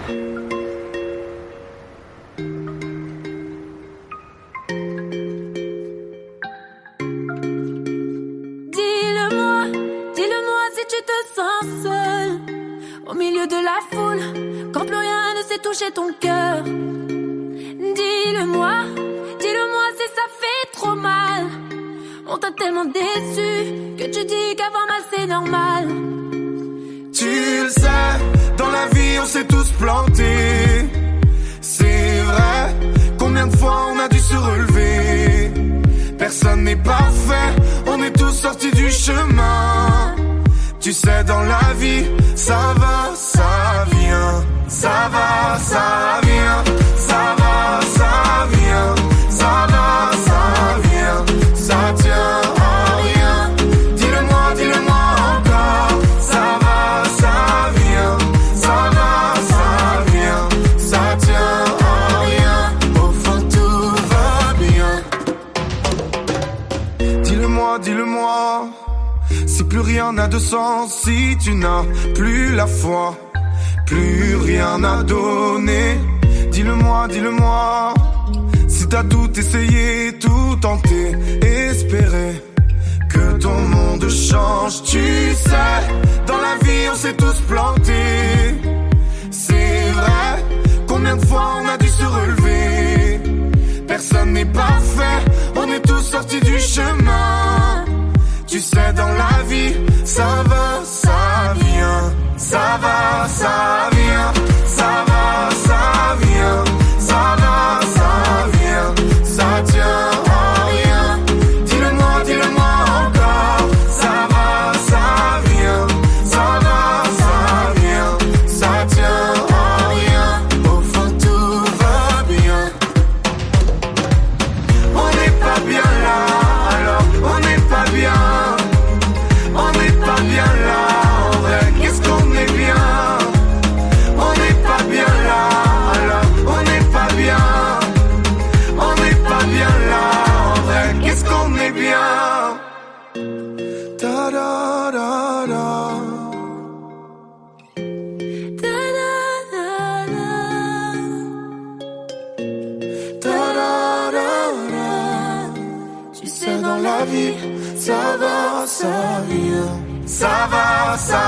Dis-le-moi si tu te sens seul au milieu de la foule, quand plus rien ne sait toucher ton cœur. Dis-le-moi si ça fait trop mal. On t'a tellement déçu que tu dis qu'avoir mal c'est normal. Tu le sais, dans la vie on s'est tous plantés. C'est vrai, combien de fois on a dû se relever. Personne n'est parfait, on est tous sortis du chemin. Tu sais, dans la vie, ça va, ça vient. Ça va, ça vient. Ça va, ça vient. Ça va, ça vient. Ça tient à rien. Dis-le-moi encore. Ça va, ça vient. Ça va, ça vient. Ça tient à rien. Au fond, tout va bien. Dis-le-moi. Si plus rien n'a de sens, si tu n'as plus la foi, plus rien à donner. Dis-le-moi. Si t'as tout essayé, tout tenté, espéré que ton monde change. Tu sais, dans la vie on s'est tous plantés. C'est vrai, combien de fois on a dû se relever. Personne n'est parfait, on est tous sortis du chemin. Tu sais, dans la vie, ça va, ça vient. Ça va, ça vient. Ça va, ça vient. Ça va, ça vient. Ça tient à rien. Dis-le-moi encore. Ça va, ça vient. Ça va, ça vient. Ça tient à rien. Au fond, tout va bien. On n'est pas bien là, alors on n'est pas bien. On n'est pas bien là, en vrai, qu'est-ce qu'on est bien. On n'est pas bien là, alors on n'est pas bien. On n'est pas bien là, en vrai, qu'est-ce qu'on est bien. Da da da da. Da da da da. Da da da da. Tu sais, dans la vie, ça va, ça vient. Ça va, ça